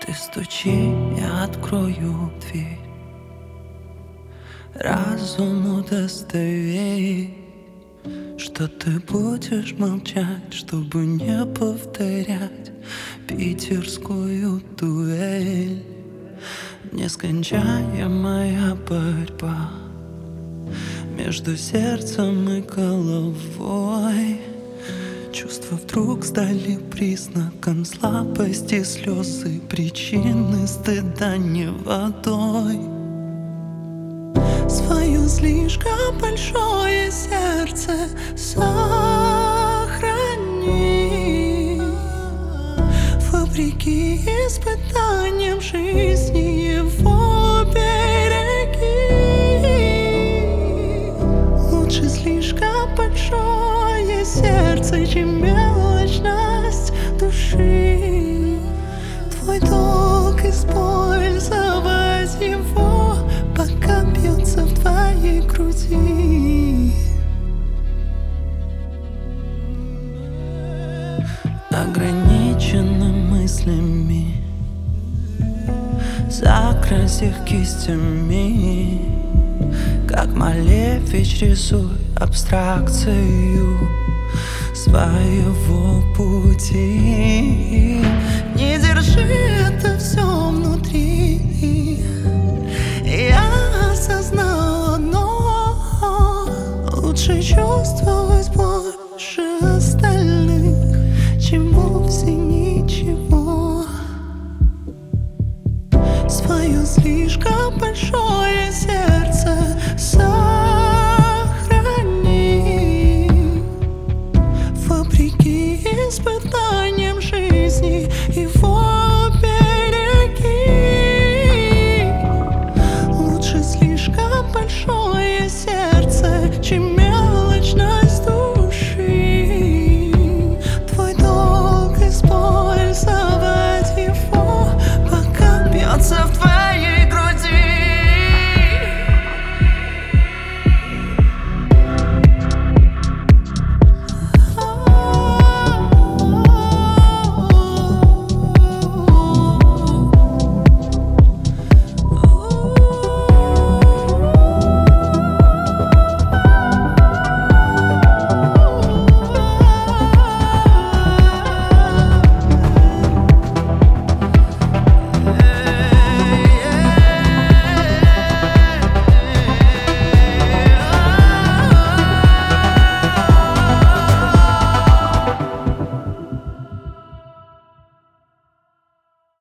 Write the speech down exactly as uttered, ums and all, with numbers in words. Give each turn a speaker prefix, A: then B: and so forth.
A: Ты стучи, я открою дверь. Разум удостоверить, что ты будешь молчать, чтобы не повторять питерскую дуэль. Нескончаемая борьба между сердцем и головой. Чувства вдруг стали признаком слабости, слезы причины стыда не водой. Свое слишком большое сердце сохрани. Вопреки испытаниям жизни его береги. Лучше слишком большое сердце, чем мелочность души. Твой долг использовать его, пока бьется в твоей груди. Ограничены мыслями, закрась их кистями, как Малевич рисуй абстракцию своего пути. Не держи это все внутри. Я осознала, но лучше чувствовать боль